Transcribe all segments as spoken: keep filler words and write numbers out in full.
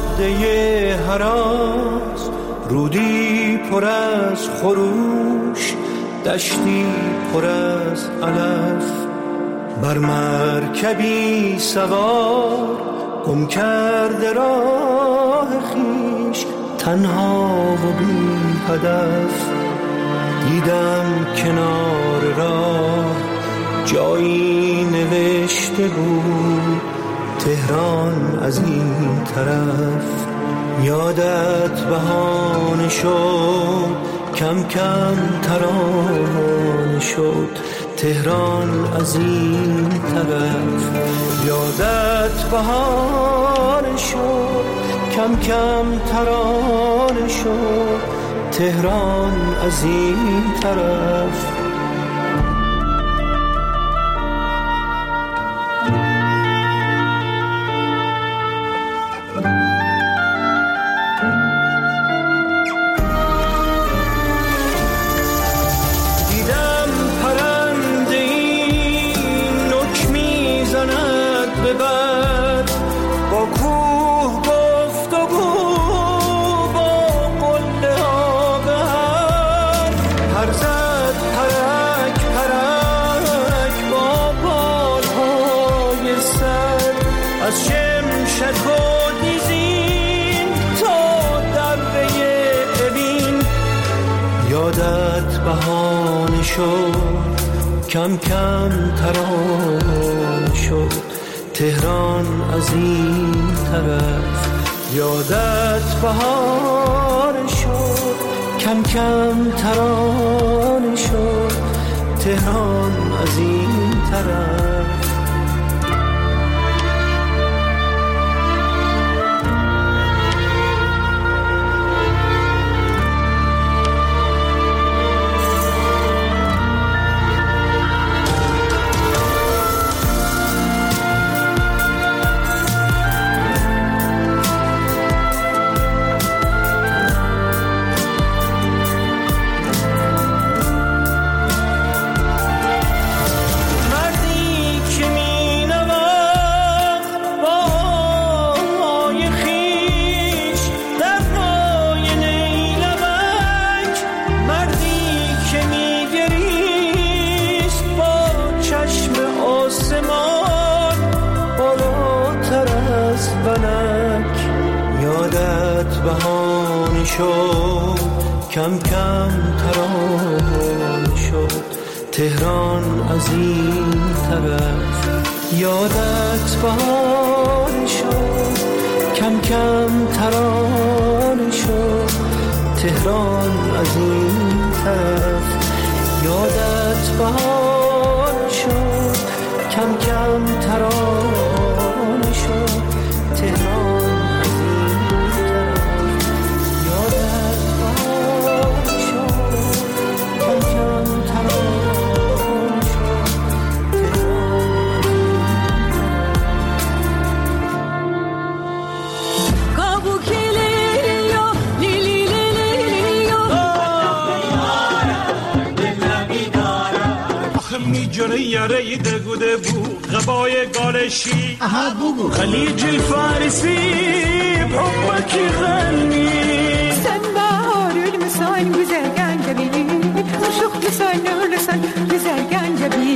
جاده هراس، رودی پر از خروش، دشتی پر از علف. بر مرکبی سوار گم کرده راه خویش، تنها و بی هدف. دیدم کنار راه جایی نوشته بود تهران از این طرف. یادت بهانه شد کم کم ترانه شد تهران از این طرف. یادت بهانه شد کم کم ترانه شد تهران از این طرف. بهانه شد کم کم ترانه شد تهران از این طرف. یادت بهانه شد کم کم ترانه شد تهران از این طرف. بهانه شد کم کم ترانه شد تهران از این طرف. یادت بهانه شد کم کم ترانه شد تهران از این طرف. یادت بهانه شد کم کم ترانه شد تهران از این طرف. یادت بهانه شد کم کم ترانه شد تهران میجونه یاره دگوده بو غبای گالشی خلیج الفارسی بحبك يغني سنبار المسان güzel جبي وشوق لسان لسان güzel جبي.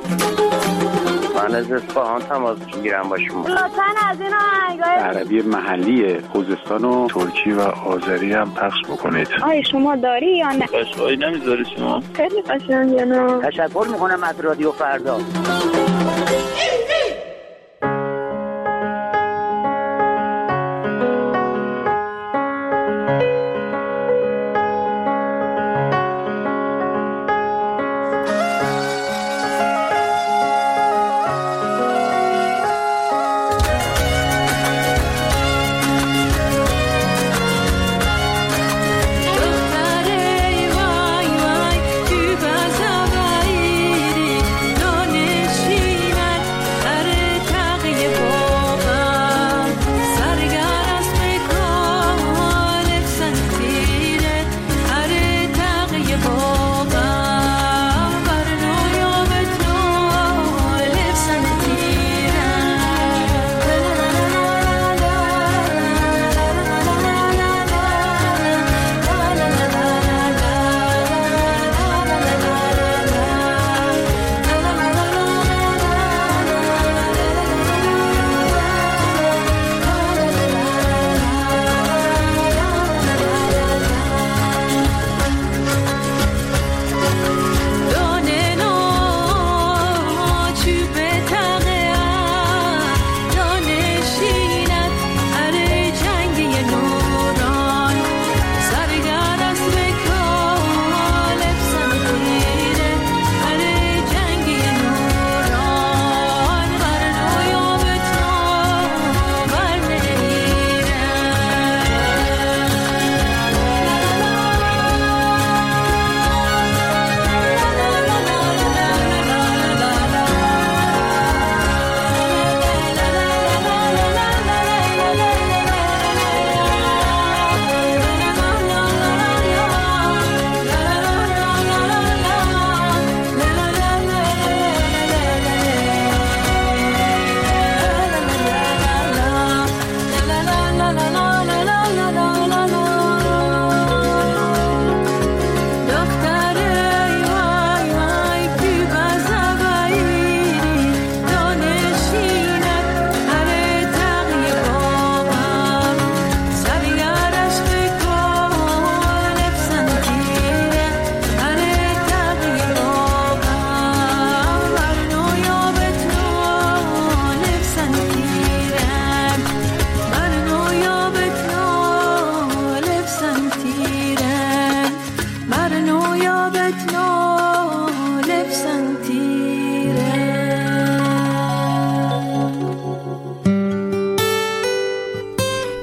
من از اصفهان تماس میگیرم با شما. لطفاً از این آهنگای عربی محلی خوزستان و ترکی و آذری هم پخش بکنید. آیا شما داری یا نه؟ پخشایی نمیذاری شما؟ خیلی قشنگه نه؟ تشکر میکنم از رادیو فردا. وای وای تو بازا بایری دانشی من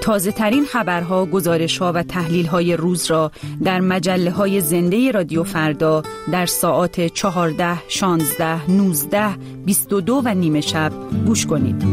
تازه ترین خبرها، گزارش‌ها و تحلیل‌های روز را در مجله‌های زنده رادیو فردا در ساعات چهارده، شانزده، نوزده، بیست و دو و نیمه شب گوش کنید.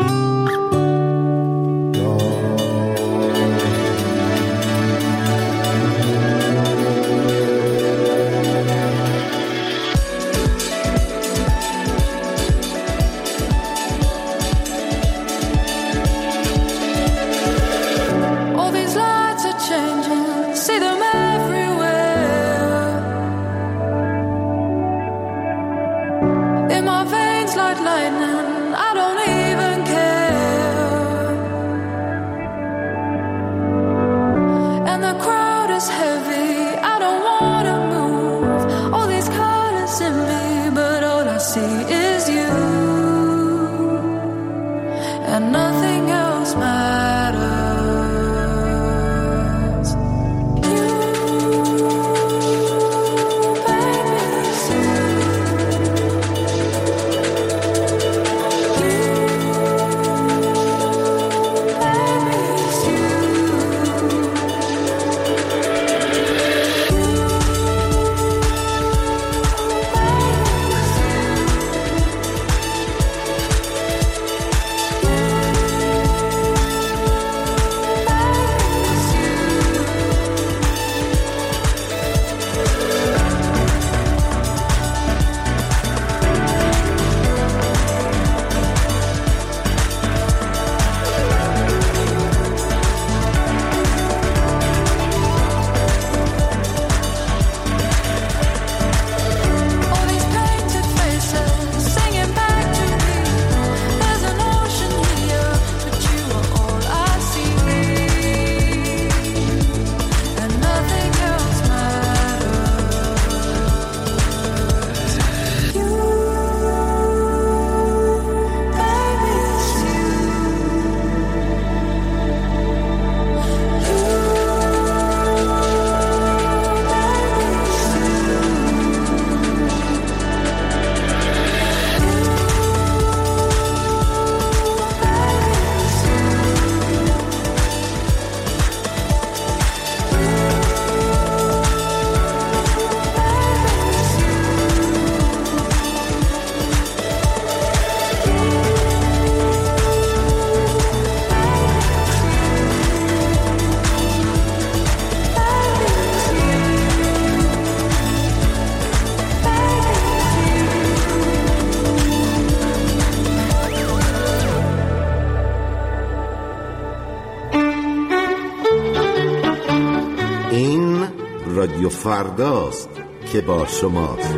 رادیو فرداست که با شماست.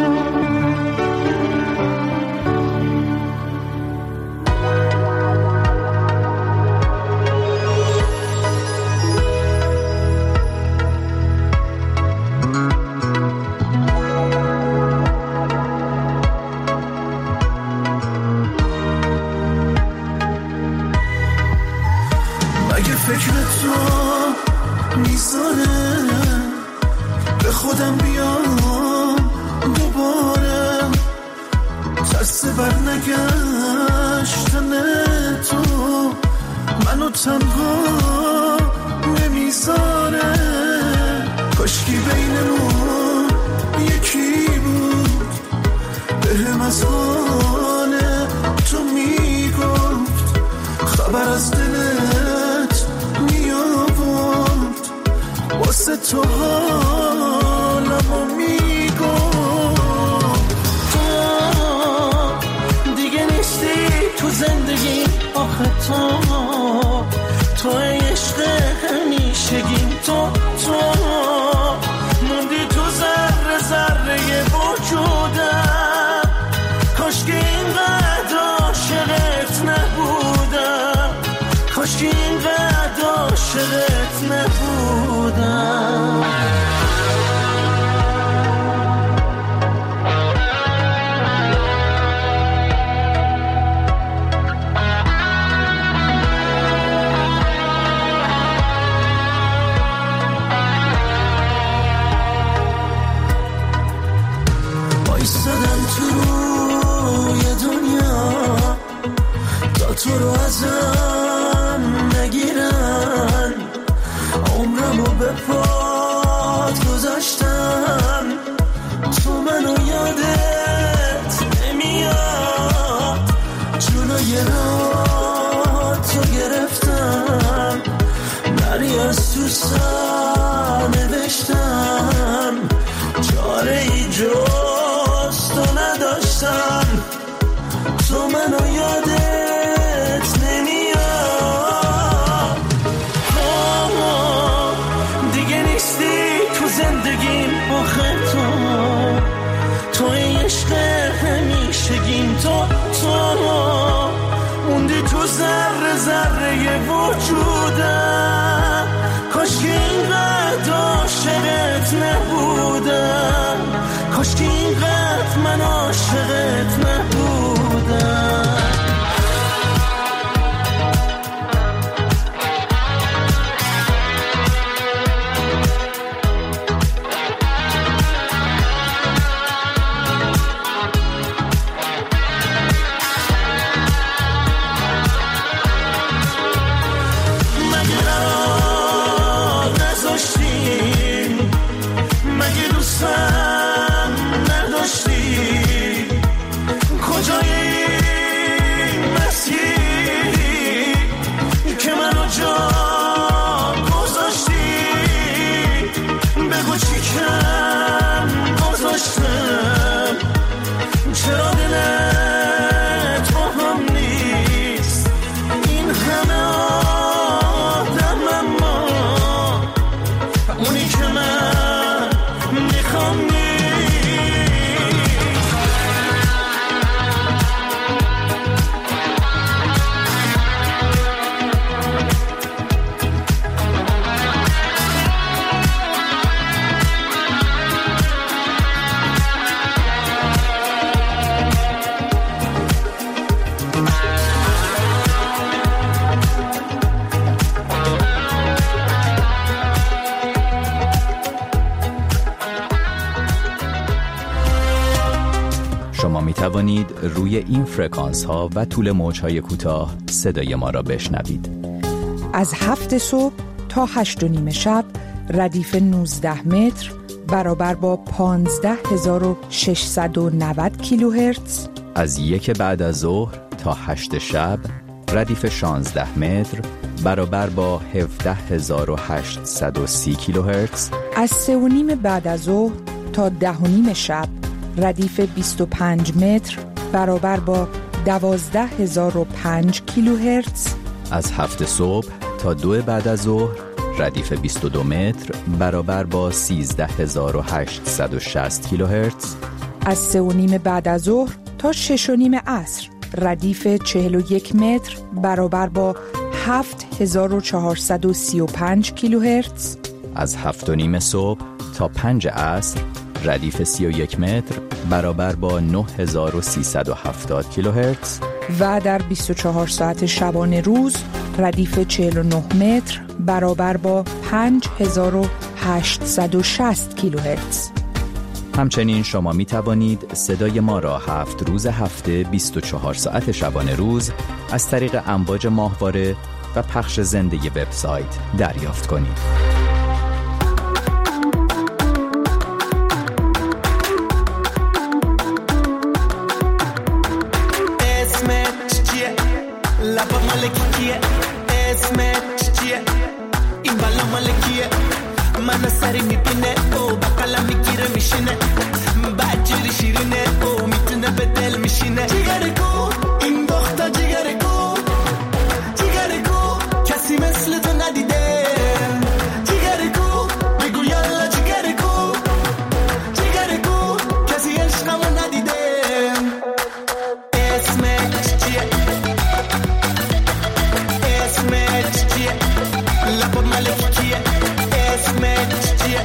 مگه فکر تو میزانه به خودم بیام دوباره، ترس بر نگشتن تو منو تنها نمیذاره. کاشکی بینمون یکی بود بهم از حال تو میگفت، خبر از دلت میآورد، واسه تو حالمو میگفت. تو دیگه نیستی تو زندگی، آخه تو تو عشق همیشگیم، تو تو موندی تو ذره ذره وجودم. کاش که اینقدر عاشقت نبودم، کاش که اینقدر عاشقت نبودم. بایستدم تو روی دنیا تا تو رو ازم نگیرم، پات گذاشتم، تو منو یادت نمیاد، جلوی راه تو گرفتم، نری از تو سر نوشتم، چاره ای جز تو نداشتم، تو منو یادت نمیاد. آه دیگه نیستی تو زندگیم، آخه تو توی عشق همیشگیم، تو تو موندی تو ذره ذره وجودم، کاش که اینقدر عاشقت نبودم، کاش که اینقدر من عاشقت نبودم. شما می توانید روی این فرکانس ها و طول موج های کوتاه صدای ما را بشنوید. از هفت صبح تا هشت و نیم شب ردیف نوزده متر برابر با پانزده هزار و ششصد و نود کیلوهرتز. از یک بعد از ظهر تا هشت شب ردیف شانزده متر برابر با هفده هزار و هشتصد و سی کیلوهرتز. از سه و نیم بعد از ظهر تا ده و نیم شب ردیف بیست و پنج متر برابر با دوازده هزار و پنج کیلوهرتز. از هفت صبح تا دو بعد از ظهر ردیف بیست و دو متر برابر با سیزده هزار و هشتصد و شصت کیلوهرتز. از سه و نیم بعد از ظهر تا شش و نیم عصر ردیف چهل و یک متر برابر با هفت هزار و چهارصد و سی و پنج کیلوهرتز. از هفت و نیم صبح تا پنج عصر ردیف سی و یک متر برابر با نه هزار و سیصد و هفتاد کیلوهرتز. و در بیست و چهار ساعت شبانه روز ردیف چهل و نه متر برابر با پنج هزار و هشتصد و شصت کیلوهرتز. همچنین شما می توانید صدای ما را هفت روز هفته بیست و چهار ساعت شبانه روز از طریق امواج ماهواره و پخش زنده وبسایت دریافت کنید. لبا مالکی کیه؟ اسمت چیه؟ این بالا مالکیه؟ منو سری میبینه او با قلم میگیره میشینه، بدجوری شیرینه او میتونه به دل میشینه. جیگر گو این دختر جیگر گو، جیگر گو کسی مثل تو ندیده، جیگر گو بگو یالا جیگر گو، جیگر گو کسی عشقمو ندیده. اسمت چیه؟ اسمت چیه؟ لبا مالکی کیه؟ اسمت چیه؟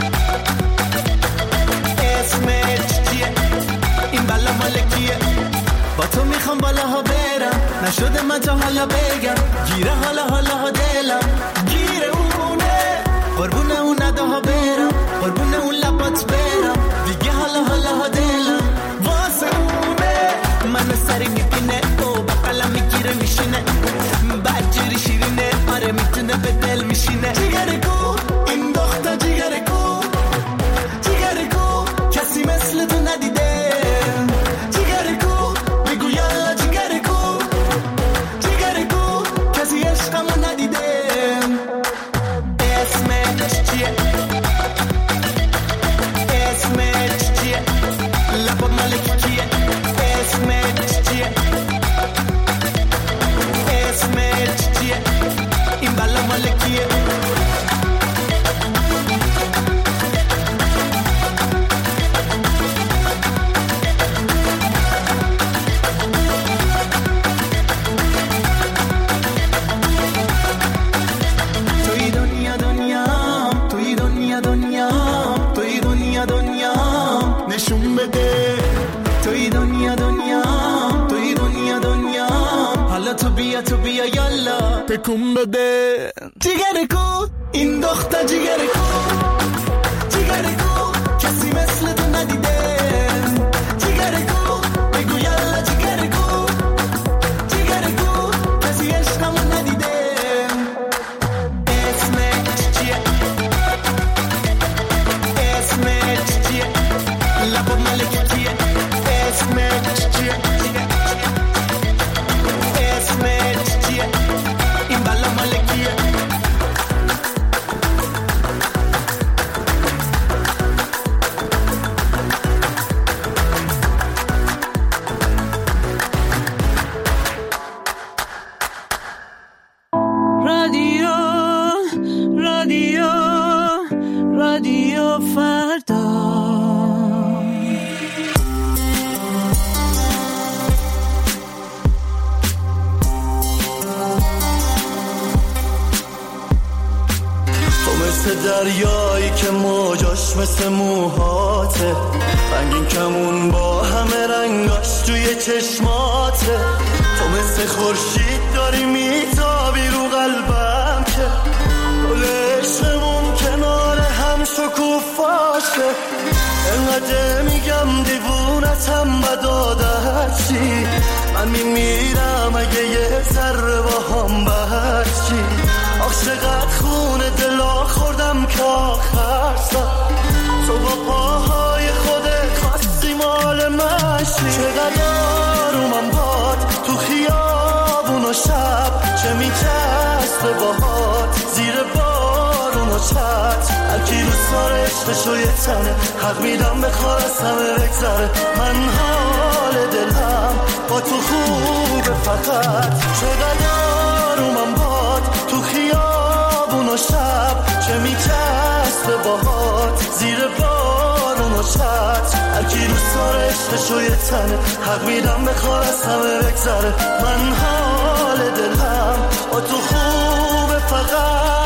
اسمت چیه؟ این بالا مالکیه. با تو میخوام بالاها برم، نشده من تا حالا بگم، گیره حالا حالا ها دلم، گیره اونه قربونه اون نداها برم، قربونه اون لبات برم، دیگه حالا حالا ها دلم واسه اونه. منو سری میبینه او با قلم میگیره میشینه، بدجوری شیرینه آره میتونه به دل میشینه. جیگر گو این دو تکون بده. جیگر کو این دختر جیگر کو، جیگر کو کسی مثل تو ندیده. جیگر کو بگو یالا جیگر کو، جیگر کو کسی عشقمو ندیده. اسمت چیه؟ اسمت چیه؟ لبا ملکتیه. اسمت چیه؟ اسمت چیه؟ این بالا ملکیه. رادیو رادیو رادیو فردا. مثل دریایی که موجاش مثل موهاته، رنگین کمون با همه رنگاش توی چشماته. تو مثل خورشید داری میتابی رو قلبم که گل عشقمون کنار هم شکوفاشه. انقدر میگم دیوونتم بد عادت چی، من میمیرم اگه یه ذره با هم بچی. آخ چقدر خونه دلا خوردم که آخر سر تو با پاهای خودت خواستی مال مشی. چقدر آرومم باد تو خیابون و شب، چه میچسبه باهات زیر بارون و چت. هرکی رو سار عشقشو یه تنه، حق میدم بخوار از همه بگذره. من حال دلم با تو خوبه فقط. چقدر آرومم باد تو خیابون و شب، چه میچسبه باهات زیر بارون و چت. هرکی رو سار عشقشو یه تنه، حق میدم بخوار از همه بگذره. من حال دلم با تو خوبه فقط.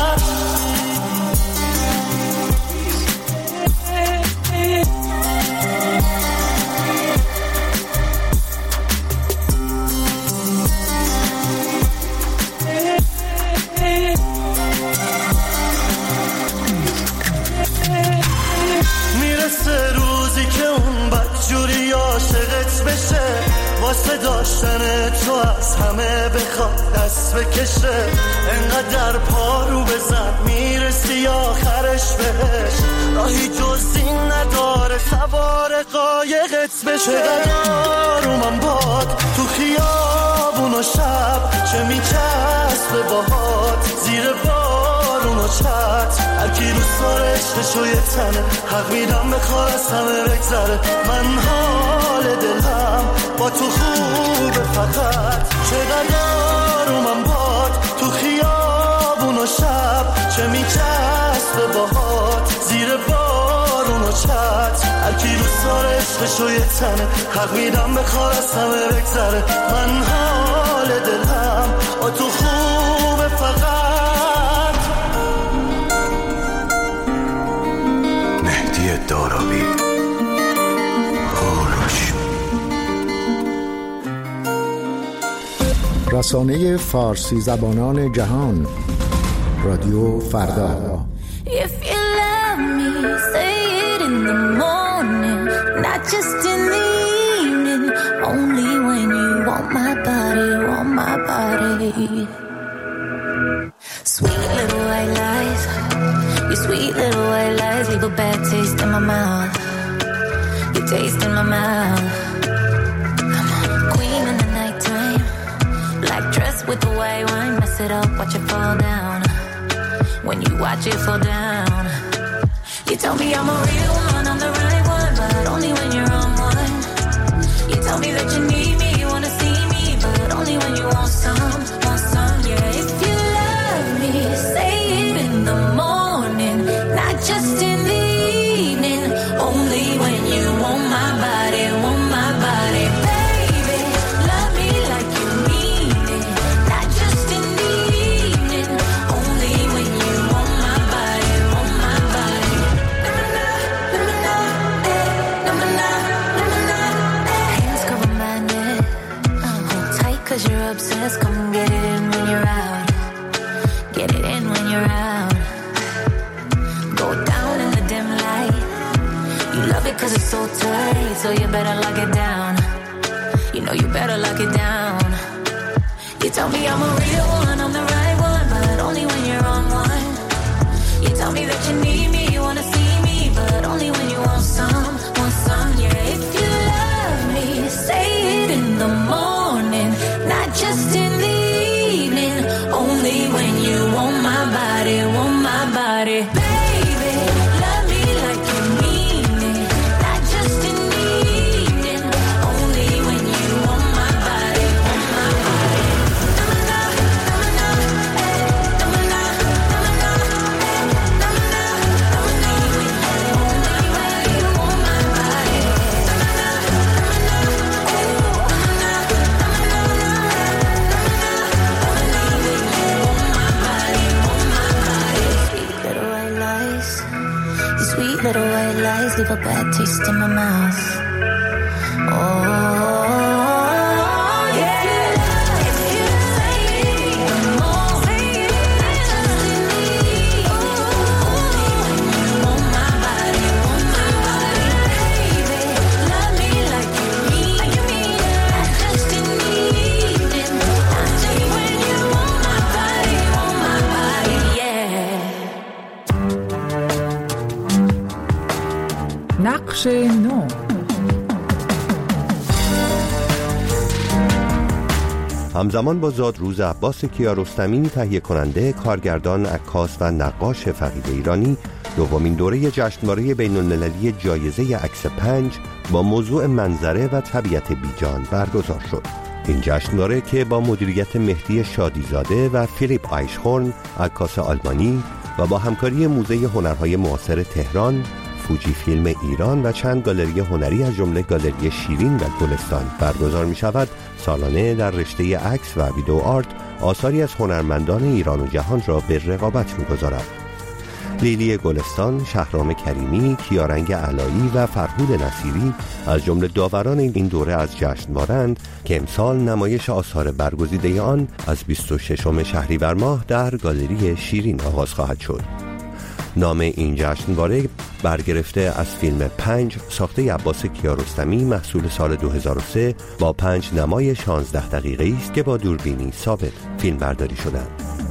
میرسه روزی که اون بدجوری عاشقت بشه، واسه داشتن تو از همه بخواد دست بکشه. انقدر پارو بزن میرسی آخرش بهش، راهی جز این نداره سوار قایقت بشه. چقدر آرومم باد تو خیابون و شب، چه میچسبه باهات زیر بارون و چت. هرکی رو سار عشقشو یه تنه، حق میدم بخوار از همه بگذره. من حال دلم با تو خوبه فقط. چقدر آرومم باد تو خیابون و شب، چه میچسبه باهات زیر بارون و چت. هرکی رو سار عشقشو یه تنه، حق میدم بخوار از همه بگذره. من حال دلم با تو خوبه فقط. مهدی دارابی کوروش. رسانه فارسی زبانان جهان، رادیو فردا. If you love me, say it in the morning, not just in the evening, only when you want my body, want my body. Sweet little white lies, your sweet little white lies leave a bad taste in my mouth, your taste in my mouth. Queen in the nighttime, black dress with the white wine, mess it up, watch it fall down. When you watch it fall down, you tell me I'm a real one, I'm the right one, but only when you're on one. You tell me that you need me, you wanna see me, but only when you want some, want some. Yeah, if you love me, say it in the morning, not just in the evening, only when you want my body, want my body. Baby, love me like you mean it, not just in the evening, only when you want my body, want my body. Let me know, eh, let me know, let me know, eh. Hands cover my neck, hold tight 'cause you're obsessed, come get it in when you're out. so you better lock it down. You know you better lock it down. You tell me I'm a real one, I'm the right one, but only when you're on one. You tell me that you need me, you wanna see me, but only when you want some, want some. Yeah, if you love me, say it in the morning, not just in the evening. Only when you want my body, want my body. Baby, love me like you mean it, not just in the evening. Only when you want my body, want my body. Little white lies leave a bad taste in my mouth. Oh, yeah. If you say it more, not just in the only when you want my body, want my body. Baby, love me like you mean it, not just in the evening. Only when you want my body, want my body, yeah. نقش نو. همزمان با زادروز عباس کیارستمی تهیه کننده، کارگردان، عکاس و نقاش فقید ایرانی، دومین دوره جشنواره بین‌المللی جایزه عکس پنج با موضوع منظره و طبیعت بیجان برگزار شد. این جشنواره که با مدیریت مهدی شادیزاده و فیلیپ آیشهورن، عکاس آلمانی، و با همکاری موزه هنرهای معاصر تهران، فوجی فیلم ایران و چند گالری هنری از جمله گالری شیرین و گلستان برگزار می شود، سالانه در رشته عکس و ویدئو آرت آثاری از هنرمندان ایران و جهان را به رقابت می گذارد. لیلی گلستان، شهرام کریمی، کیارنگ علایی و فرهود نصیری از جمله داوران این دوره از جشنواره‌اند که امسال نمایش آثار برگزیده آن از بیست و ششم شهریور ماه در گالری شیرین آغاز خواهد شد. نام این جشنواره برگرفته از فیلم پنج ساخته عباس کیارستمی محصول سال دو هزار و سه با پنج نمای شانزده دقیقه‌ای است که با دوربینی ثابت فیلم برداری شدند.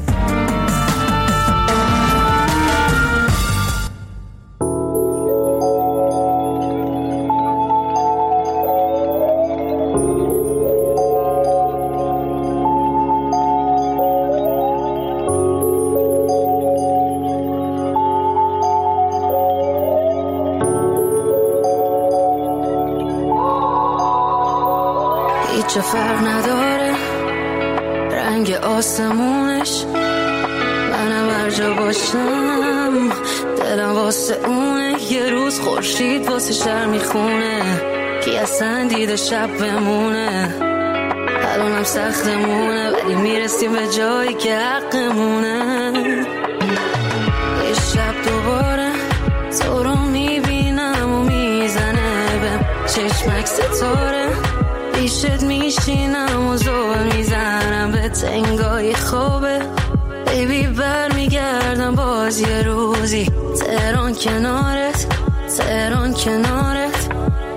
چه فرق نداره رنگ آسمونش، منم هر جا باشم دلم واسه اونه. یه روز خورشید واسه شهر میخونه، کی اصلا دیده شب بمونه. الانم سختمونه ولی میرسیم به جایی که حقمونه. یه شب دوباره تو رو میبینم و میزنه بهم چشمک ستاره، پیشت میشینم و زور میزنم به تنگای خوابه. بیبی بر میگردم باز یه روزی تهران کنارت، تهران کنارت.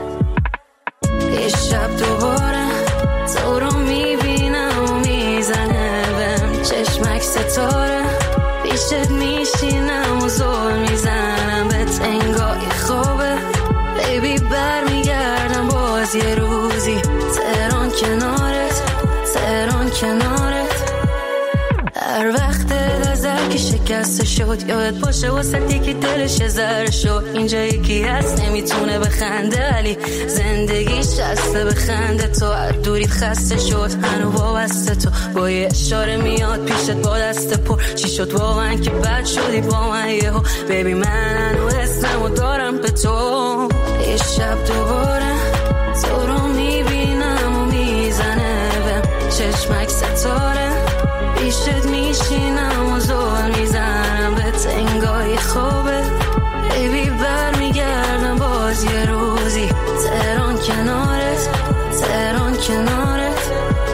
یه شب دوباره تو رو میبینم و میزنه بهم چشمک ستاره، پیشت میشینم و زور میزنم به تنگای خوابه. بیبی بر میگردم باز یه روزی تهران کنارت، تهران کنارت. هر وقت نظر که شکسته شد یادت باشه واسه یکی دلش ذره شد. اینجا یکی هست نمیتونه بخنده ولی زندگیش هسته بخنده. تو هر دوریت خسته شد هنو وابسته، تو با یه اشاره میاد پیشت با دست پر. چی شد واقعا که بد شدی با من یهو؟ بیبی من هنو اسممو دارم به تو. یه شب دوباره تو رو میبینم و میزنه بهم چشمک ستاره، پیشت میشینم و زور میزنم به تنگای خوابه. بیبی بر میگردم باز یه روزی تهران کنارت، تهران کنارت.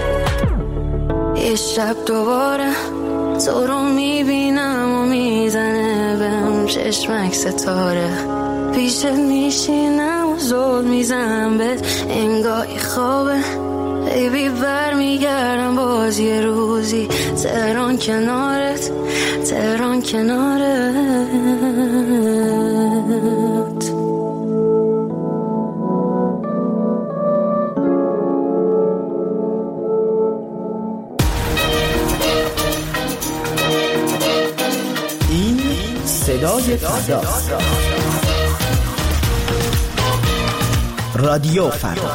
یه شب دوباره تو رو میبینم و میزنه بهم چشمک ستاره، پیشت میشینم و زود میزنم بهت انگاهی خوابه بیبی بر میگردم باز یه روزی تهران کنارت تهران کنارت. این صدای فردا، رادیو فردا.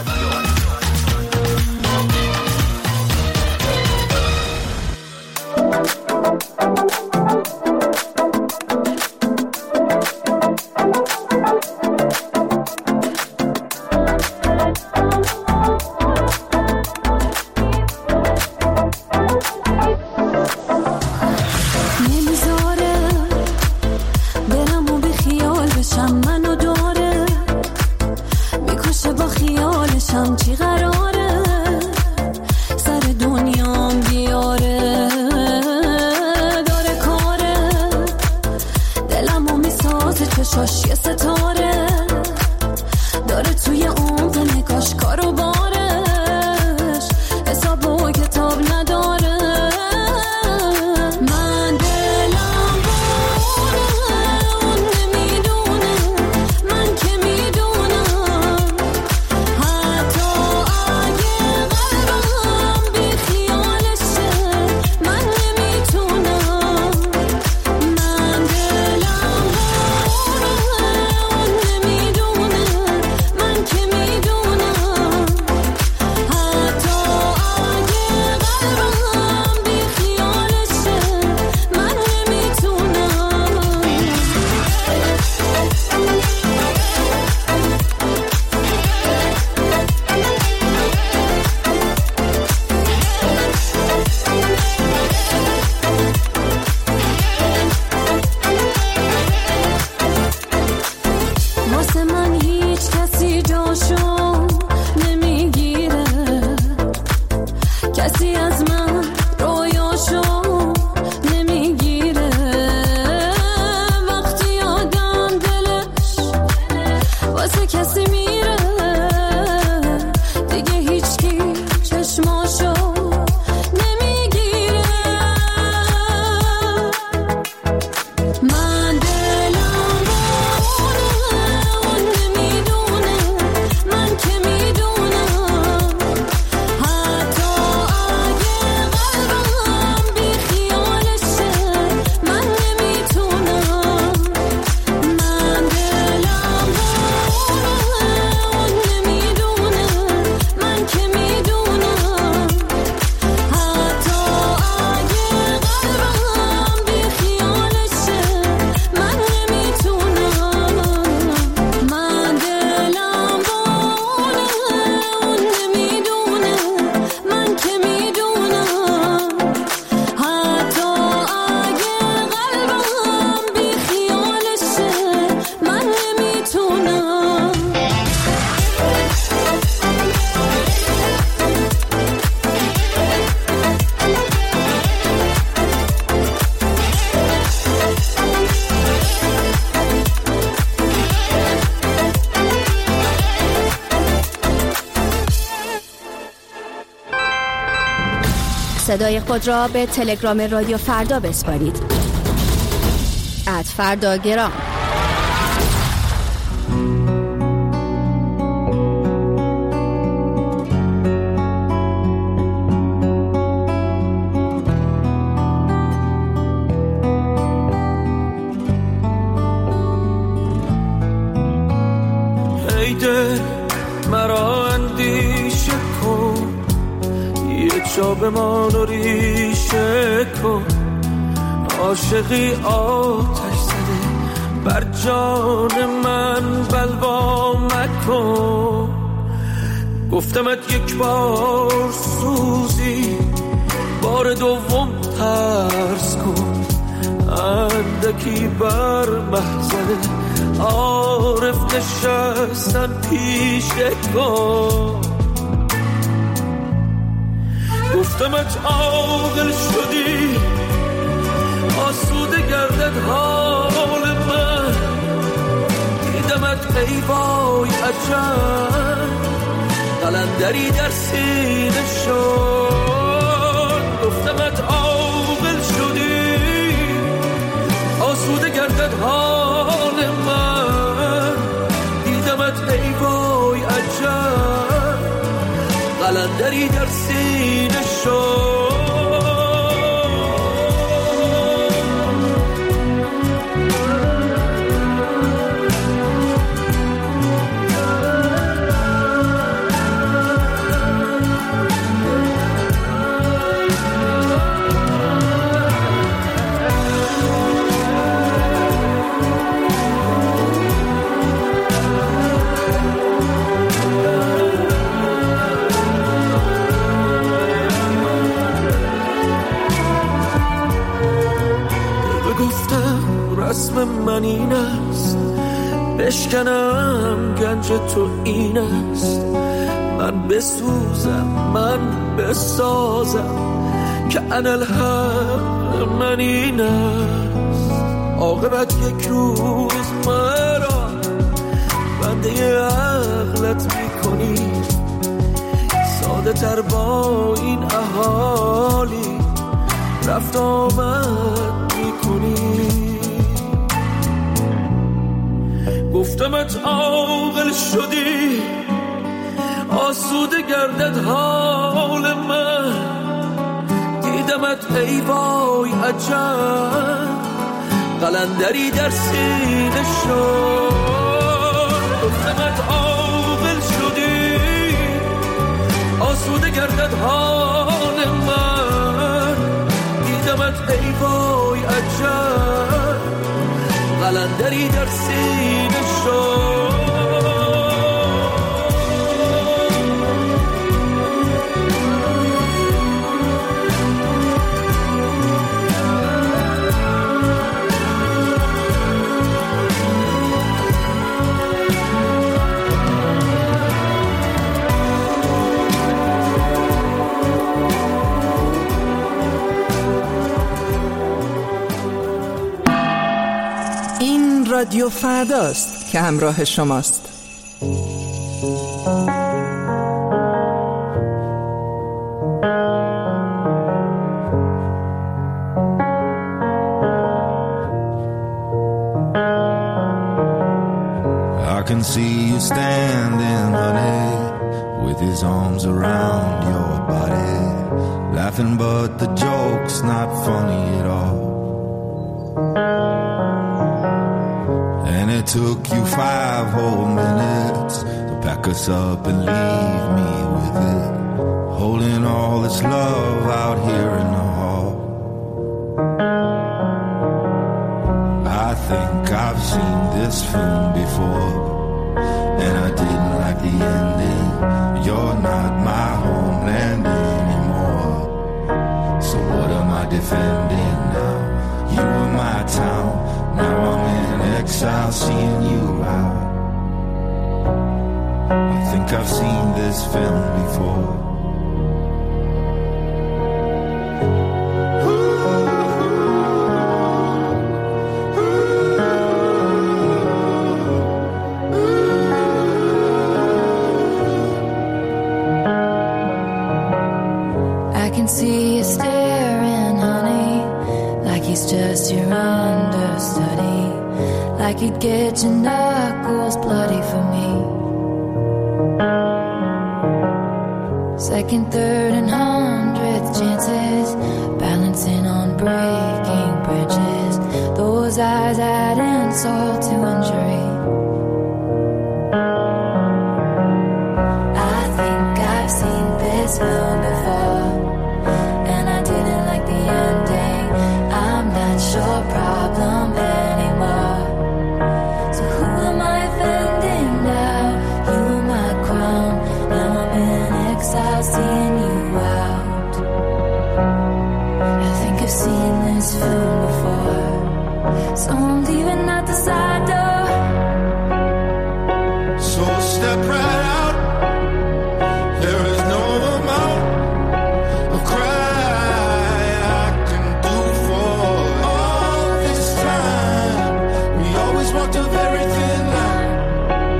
صدای خود را به تلگرام رادیو فردا بسپارید. ات فرداگرام. ای دل مرا اندیشه کن، یه جا بمان و ریشه کن. عاشقی آتش زده بر جان من بلوا مکن. گفتمت یک بار سوزی، بار دوم ترس کن. اندکی بر محضر عارف نشستن پیشه کن. گفتمت عاقل شدی، آسوده گردد حال من. دیدمت ای وای عجب قلندری در سینه شد. گفتمت عاقل شدی آسوده گردد حال من، دیدمت ای وای عجب قلندری در سینه شد. رسم من این است بشکنم گنج تو این است، من بسوزم من بسازم که انالحق من این است. عاقبت یک روز مرا بنده عقلت میکنی، ساده تر با این اهالی رفت آمد میکنی. گفتمت عاقل شدی آسوده گردد حال من، دیدمت ای وای عجب قلندری در سینه شد. گفتمت عاقل شدی آسوده گردد حال من، دیدمت ای وای عجب قلندری در سینه شد. رادیو فرداست که همراه شماست. I can see you standing, honey, with his arms around your body, laughing but the joke's not funny at all. And it took you five whole minutes to pack us up and leave me with it, holding all this love out here in the hall. I think I've seen this film before, and I didn't like the ending. You're not my homeland anymore, so what am I defending now? You were my town, now I'm in exile seeing you out. I think I've seen this film before. I can see you staring, honey, like he's just your understudy, like you'd get your knuckles bloody for me. Second, third, and hundredth chances, balancing on breaking bridges. Those eyes add insult to injury. I think I've seen this film before, and I didn't like the ending. I'm not your problem anymore, so who am I offending now? You were my crown, now I'm in exile seeing you out. I think I've seen this film before, so I'm leaving out the side door. So step right out, there is no amount of crying I can do for all this time. We always walked a very thin line,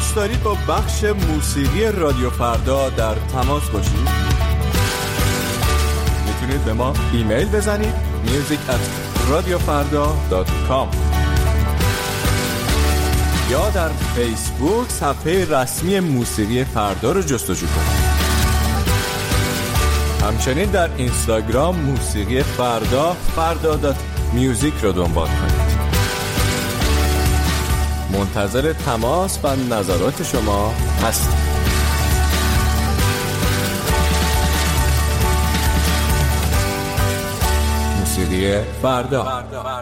دوست دارید با بخش موسیقی رادیو فردا در تماس باشید؟ میتونید به ما ایمیل بزنید میوزیک ات رادیو فردا دات کام یا در فیسبوک صفحه رسمی موسیقی فردا رو جستجو کنید. همچنین در اینستاگرام موسیقی فردا فردا دات میوزیک رو دنبال کنید. منتظر تماس و نظرات شما هستیم. موسیقی فردا.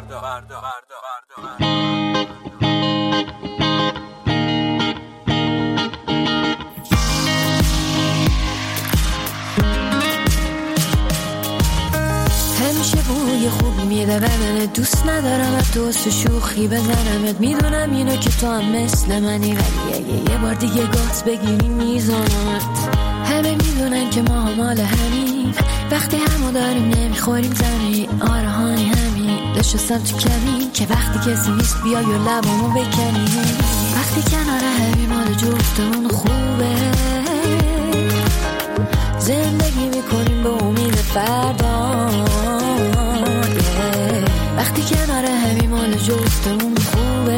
همیشه بوی خوبی میده بدنت، دوست ندارم از دوست شوخی بزنمت. میدونم اینو که تو هم مثل منی، ولی اگه یه بار دیگه گاز بگیری میزنمت. همه میدونن که ما مال همین، وقتی همو داریم نمیخوریم زمین. آره هانی همین نشستم تو کمی که وقتی کسی نیست بیای و لبامو بکنی. وقتی کنار همین مال جفتمون خوبه، زندگی میکنیم به امید فردا. وقتی کنار همین مال جفتمون خوبه،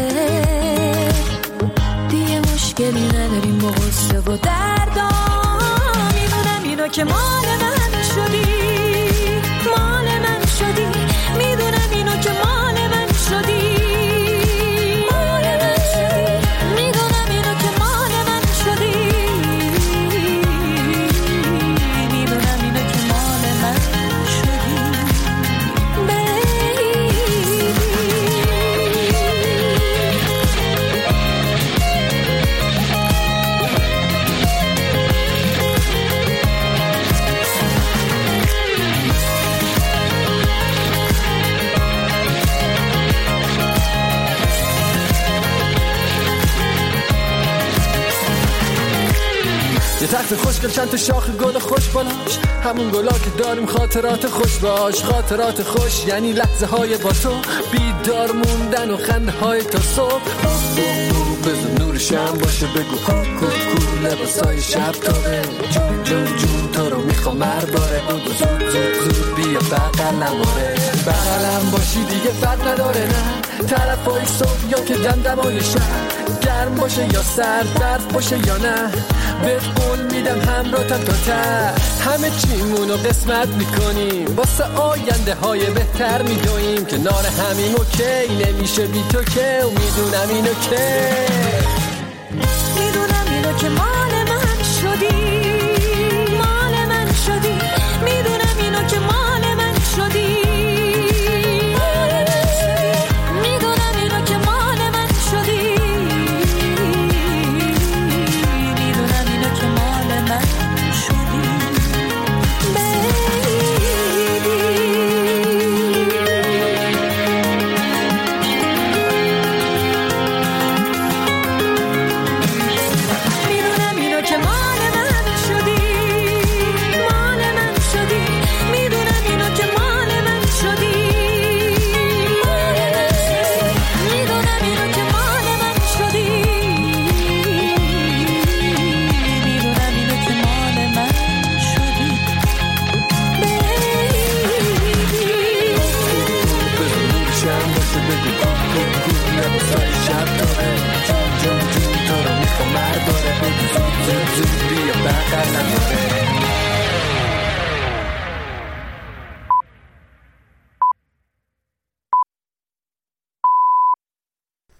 دیگه مشکلی نداریم با غصه و دردا. میدونم اینو که مال من شدی، مال من شدی. میدونم اینو که مال من شدی، مال من شدی. میدونم اینو که مال من شدی، میدونم اینو که مال من شدی. یه تخت خوشگل چند تا شاخ گل خوش بالاش، همون گلا که داریم خاطرات خوش باش. خاطرات خوش یعنی لحظه های با تو، بیدار موندن و خنده های تا صبح. بزن نورش هم باشه بگو کوکو کو، لباسای شب تابه. جون جون جون تو رو میخوام هر باره، بگو زود زود زود بیا بغلم آره. بغلم باشی دیگه فرق نداره نه، طرفای صبح یا که دمدمای شب. گرم باشه یا سرد، برف باشه یا نه، بهت قول میدم همراهتم تا ته. همه چیمونو قسمت میکنیم، واسه آینده های بهتر میدویم. کنار همیم اوکی نمیشه بی تو که، و میدونم اینو که، میدونم اینو که مال من شدی.